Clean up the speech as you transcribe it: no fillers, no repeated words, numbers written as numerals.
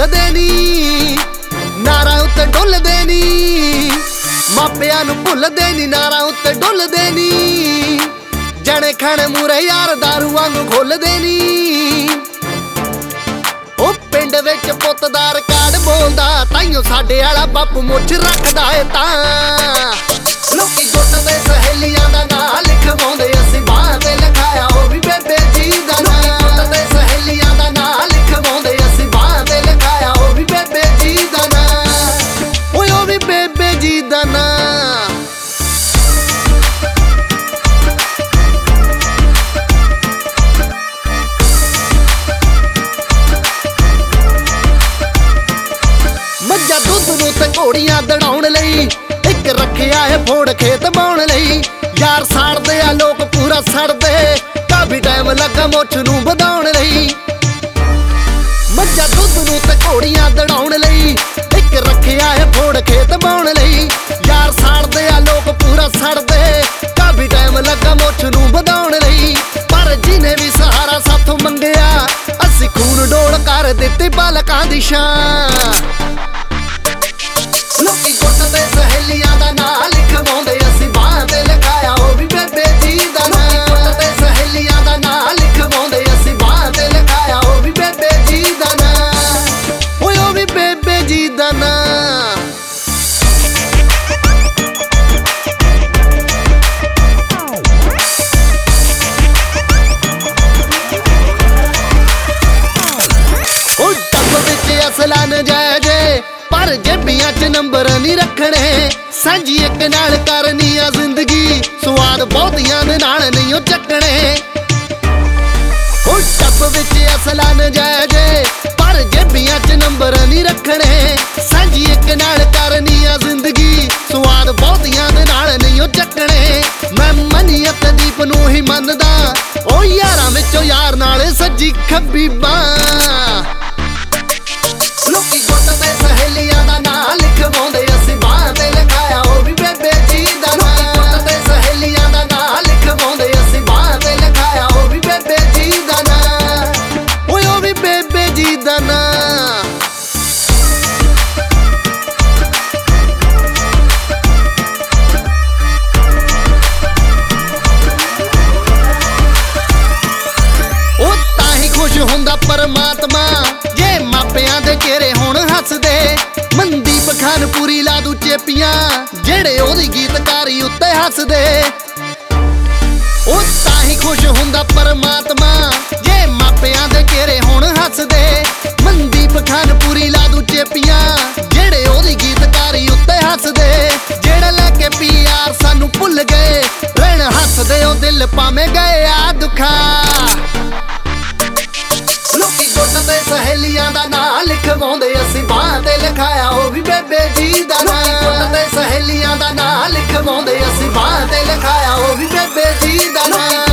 ਭੁੱਲਦੇ ਨੀ, ਨਾਰਾਂ ਉੱਤੇ ਡੁੱਲਦੇ ਨੀ। ਮਾਪਿਆਂ ਨੂੰ ਭੁੱਲਦੇ ਨੀ, ਨਾਰਾਂ ਉੱਤੇ ਡੁੱਲਦੇ ਨੀ। ਜਣੇ ਖਾਣੇ ਮੂਰੇ ਯਾਰ ਦਾਰੂ ਵਾਂਗੂ ਖੁੱਲਦੇ ਨੀ। ਉਹ ਪਿੰਡ ਵਿੱਚ ਪੁੱਤ ਦਾ ਰਿਕਾਰਡ ਬੋਲਦਾ, ਤਾਈਓ ਸਾਡੇ ਵਾਲਾ ਬਾਪੂ ਮੁੱਛ ਰੱਖਦਾ ਏ ਤਾਂ। ਲੋਕੀ ਗੁੱਟ ਤੇ ਸਹੇਲੀਆਂ ਦਾ ਨਾਂ ਲਿਖਵਾਉਂਦੇ, ਅਸੀਂ ਬਾਂਹ ਤੇ ਲਿਖਾਇਆ ਉਹ ਵੀ ਬੇਬੇ ਜੀ ਦਾ ਨਾਂ। ਗੁੱਟ ਤੇ ਸਹੇਲੀਆਂ ਦਾ ਨਾਂ ਲਿਖਵਾਉਂਦੇ, ਅਸੀਂ ਬਾਂਹ ਤੇ ਲਿਖਾਇਆ ਉਹ ਵੀ ਬੇਬੇ ਜੀ ਦਾ ਨਾਂ। ਓਏ ਉਹ ਵੀ ਬੇਬੇ ਜੀ ਦਾ ਨਾਂ। ਮੱਝਾਂ ਦੁੱਧ ਨੂੰ ਤੇ ਘੋੜੀਆਂ ਦੜਾਉਣ ਲਈ, ਇੱਕ ਰੱਖਿਆ ਏ ਫੋੜ ਖੇਤ ਬਾਉਣ ਲਈ। ਯਾਰ ਸਾੜਦੇ ਆ ਲੋਕ ਪੂਰਾ ਸੜਦੇ, ਕਾਫੀ ਟਾਈਮ ਲੱਗਾ ਮੁੱਛ ਨੂੰ ਵਧਾਉਣ ਲਈ। ਮੱਝਾਂ ਦੁੱਧ ਨੂੰ ਤੇ ਘੋੜੀਆਂ ਦੜਾਉਣ ਲਈ, ਇੱਕ ਰੱਖਿਆ ਏ ਫੋੜ ਖੇਤ ਬਾਉਣ ਲਈ। ਯਾਰ ਸਾੜਦੇ ਆ ਲੋਕ ਪੂਰਾ ਸੜਦੇ, ਕਾਫੀ ਟਾਈਮ ਲੱਗਾ ਮੁੱਛ ਨੂੰ ਵਧਾਉਣ ਲਈ। ਪਰ ਜਿਹਨੇ ਵੀ ਸਹਾਰਾ ਸਾਥੋਂ ਮੰਗਿਆ, ਅਸੀਂ ਖੂਨ ਡੋਲ ਕਰ ਦਿੱਤੀ ਬਾਲਕਾਂ ਦੀ ਸ਼ਾਨ। ਲੋਕੀ ਗੁੱਟ ਤੇ ਸਹੇਲੀਆਂ ਦਾ ਨਾਂ ਲਿਖਵਾਉਂਦੇ, ਅਸੀਂ ਬਾਂਹ ਤੇ ਲਿਖਾਇਆ ਉਹ ਵੀ ਬੇਬੇ ਜੀ ਦਾ ਨਾਂ। ਗੁੱਟ ਤੇ ਸਹੇਲੀਆਂ ਦਾ ਨਾਂ ਲਿਖਵਾਉਂਦੇ, ਅਸੀਂ ਬਾਂਹ ਤੇ ਲਿਖਾਇਆ ਉਹ ਵੀ ਬੇਬੇ ਜੀ ਦਾ ਨਾਂ। ਓਏ ਉਹ ਵੀ ਬੇਬੇ ਜੀ ਦਾ ਨਾਂ। ਉਹ ਟੱਬ ਵਿੱਚ ਅਸਲਾ ਨਜਾਇਜ਼, ਪਰ ਜੇਬੀਆਂ 'ਚ ਨੰਬਰ ਨਹੀਂ ਰੱਖਣੇ। ਸਾਂਝੀ ਇੱਕ ਨਾਲ ਕਰਨੀ ਆ ਜ਼ਿੰਦਗੀ, ਸਵਾਦ ਬਹੁਤੀਆਂ ਦੇ ਨਾਲ ਨਹੀਂ ਉਹ ਚੱਕਣੇ। ਉਹ ਟੱਬ ਵਿੱਚ ਅਸਲਾ ਨਜਾਇਜ਼, ਪਰ ਜੇਬੀਆਂ 'ਚ ਨੰਬਰ ਨਹੀਂ ਰੱਖਣੇ। ਸਾਂਝੀ ਇੱਕ ਨਾਲ ਕਰਨੀ ਆ ਜ਼ਿੰਦਗੀ, ਸਵਾਦ ਬਹੁਤੀਆਂ ਦੇ ਨਾਲ ਨਹੀਂ ਉਹ ਚੱਕਣੇ। ਮੈਂ ਮਨੀਅਤ ਦੀਪ ਨੂੰ ਹੀ ਮੰਨਦਾ, ਉਹ ਯਾਰਾਂ ਵਿੱਚੋਂ ਯਾਰ ਨਾਲ ਸੱਜੀ ਖੱਬੀ ਬਾਂਹ। ਲੋਕੀ ਗੁੱਟ ਤੇ ਸਹੇਲੀਆਂ ਦਾ ਨਾਂ ਲਿਖਵਾਉਂਦੇ, ਅਸੀਂ ਬਾਂਹ ਤੇ ਲਿਖਾਇਆ ਉਹ ਵੀ ਬੇਬੇ ਜੀ ਦਾ ਨਾਂ। ਗੁੱਟ ਤੇ ਸਹੇਲੀਆਂ ਦਾ ਨਾਂ ਲਿਖਵਾਉਂਦੇ, ਅਸੀਂ ਬਾਂਹ ਤੇ ਲਿਖਾਇਆ ਉਹ ਵੀ ਬੇਬੇ ਜੀ ਦਾ ਨਾਂ। ਓਏ ਉਹ ਵੀ ਬੇਬੇ ਜੀ ਦਾ ਨਾਂ। ਉਹ ਤਾਂ ਹੀ ਖੁਸ਼ ਹੁੰਦਾ ਪਰਮਾਤਮਾ, ਜੇ ਮਾਪਿਆਂ ਦੇ ਚਿਹਰੇ ਹੁਣ ਹੱਸਦੇ। ਮਨਦੀਪ ਖਾਨਪੁਰੀ ਲਾ ਦੂ ਚੇਪੀਆਂ, ਜਿਹੜੇ ਉਹਦੀ ਗੀਤਕਾਰੀ ਉੱਤੇ ਹੱਸਦੇ। ਉਹ ਤਾਂ ਹੀ ਖੁਸ਼ ਹੁੰਦਾ ਪਰਮਾਤਮਾ, ਜੇ ਮਾਪਿਆਂ ਦੇ ਚਿਹਰੇ ਹੁਣ ਹੱਸਦੇ। ਮਨਦੀਪ ਖਾਨਪੁਰੀ ਲਾ ਦੂ ਚੇਪੀਆਂ, ਜਿਹੜੇ ਉਹਦੀ ਗੀਤਕਾਰੀ ਉੱਤੇ ਹੱਸਦੇ। ਜਿਹੜਾ ਲੈ ਕੇ ਪਿਆਰ ਸਾਨੂੰ ਭੁੱਲ ਗਏ, ਰਹਿਣ ਹੱਸਦੇ ਉਹ ਦਿਲ ਭਾਵੇਂ ਗਏ ਆ ਦੁੱਖਾਂ। ਲੋਕੀ ਗੁੱਟ ਤੇ ਸਹੇਲੀਆਂ ਦਾ ਨਾਂ ਲਿਖਵਾਉਂਦੇ, ਅਸੀਂ ਬਾਂਹ ਤੇ ਲਿਖਾਇਆ ਉਹ ਵੀ ਬੇਬੇ ਜੀ ਦਾ ਨਾਂ। ਗੁੱਟ ਤੇ ਸਹੇਲੀਆਂ ਦਾ ਨਾਂ ਲਿਖਵਾਉਂਦੇ, ਅਸੀਂ ਬਾਂਹ ਤੇ ਲਿਖਾਇਆ ਉਹ ਵੀ ਬੇਬੇ ਜੀ ਦਾ ਨਾਂ।